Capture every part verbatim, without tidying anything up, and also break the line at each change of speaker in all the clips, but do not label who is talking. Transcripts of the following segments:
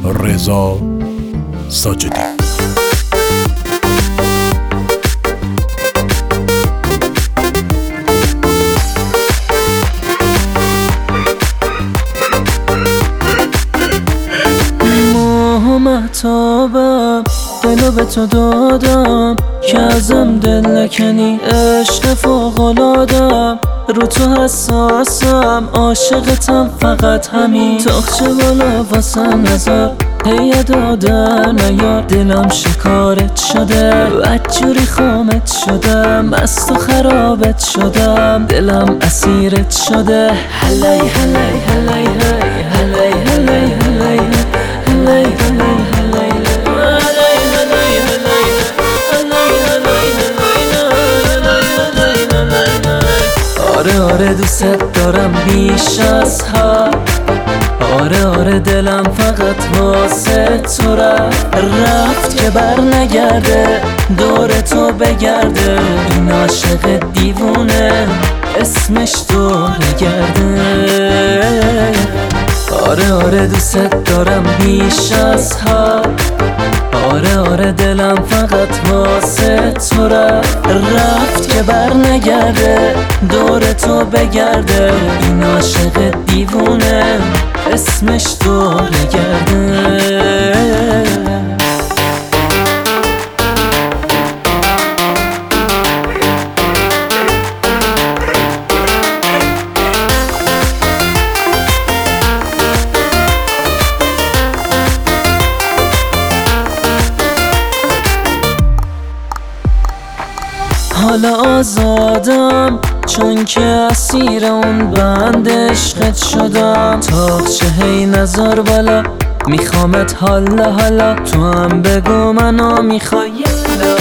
رضا ساجدی.
مهتابم دلو به تو دادم که ازم دل نکنی، عشق فوق‌العاده‌ام، رو تو حساسم، عاشقتم فقط همین. تاخچه بالا واسه نظر هی دادن نیار، دلم شکارت شده بدجوری خامت شدم، از تو خرابت شدم، دلم اسیرت شده. هلی هلی هلی هلی هلی هلی هلی هلی آره آره دوست دارم بیش از حد، آره آره دلم فقط واسه تو رفت، رفت که بر نگرده دور تو بگرده، این عاشق دیوونه اسمش دوره گرده. آره آره دوست دارم بیش از حد، آره آره دلم فقط واسه تو رفت، رفت که بر نگرده دور تو بگرده، این عاشق دیوونه اسمش دوره گرده. حالا آزادم چون که اسیر اون بند عشقت شدم، تاخچه هی نظر بالا میخوامت حالا حالا، تو هم بگو منو میخوای یلا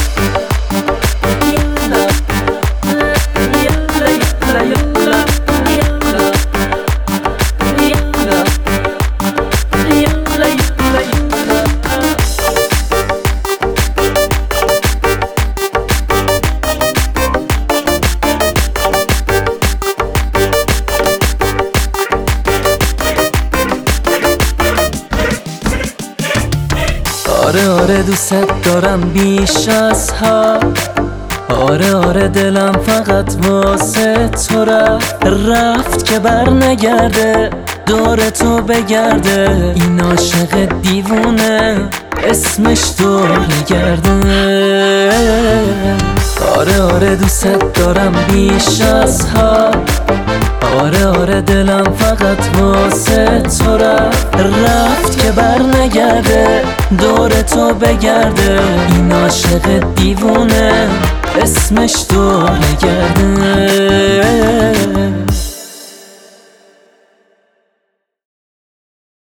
آره آره دوست دارم بیش از حد، آره آره دلم فقط واسه تو رفت، رفت که بر نگرده دور تو بگرده، این عاشق دیوونه اسمش دوره گرده. آره آره دوست دارم بیش از حد، آره آره دلم فقط واسه تو رفت، رفت که بر نگرده دور تو بگرده، این عاشق دیوونه اسمش دوره گرده.